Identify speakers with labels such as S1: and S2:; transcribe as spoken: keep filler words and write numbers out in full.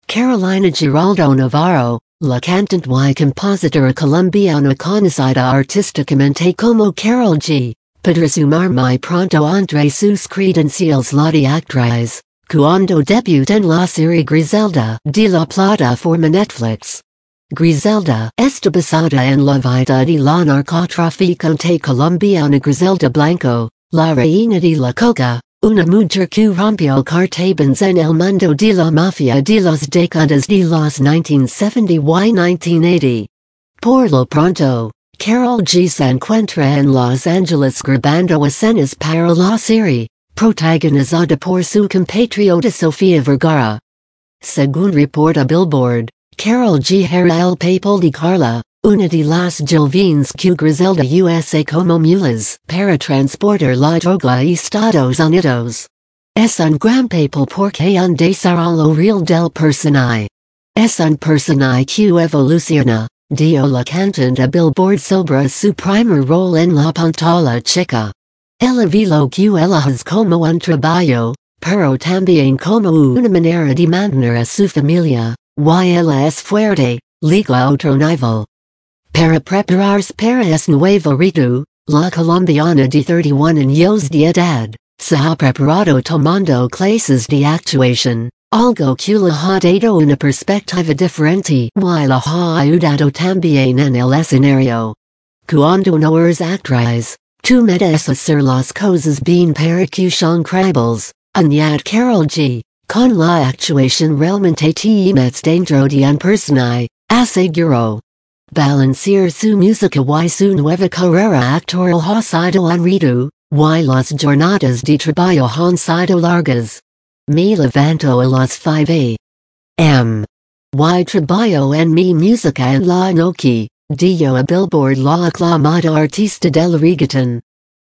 S1: Carolina Giraldo Navarro, la cantante y compositora colombiana conocida artísticamente como Karol G, para sumar muy pronto entre sus credenciales la de actriz, cuando debutó en la serie Griselda de la plataforma Netflix. Griselda está basada en la vida de la narcotraficante colombiana Griselda Blanco, la reina de la coca, una mujer que rompió cartabas en el mundo de la mafia de las décadas de los nineteen seventy y nineteen eighty. Por lo pronto, Karol G se encuentra en Los Angeles grabando escenas para la serie, protagonizada por su compatriota Sofía Vergara. Según reporta Billboard, Karol G era el papel de Carla, una de las jóvenes que Griselda usa como mulas para transportar la droga a Estados Unidos. Es un gran papel porque un desarrollo real del personaje. Es un personaje que evoluciona, dio la cantante a Billboard sobre su primer rol en la pantalla chica. Ella ve lo que ella es como un trabajo, pero también como una manera de mantener a su familia, y ella es fuerte, liga otro nivel. Para prepararse para ese nuevo reto, la colombiana de thirty y one años de edad, se ha preparado tomando clases de actuación, algo que le ha dado una perspectiva diferente y la ha ayudado también en el escenario. Cuando no eres actriz, tu meta es hacer las cosas bien para que son creíbles, añade Karol G, con la actuación realmente te metes dentro de un personaje, aseguró. Balancear su música y su nueva carrera actoral ha sido un reto, y las jornadas de trabajo han sido largas. Me levanto a las five a m Y trabajo en mi música en la noche, dio a Billboard la aclamada artista del reggaeton.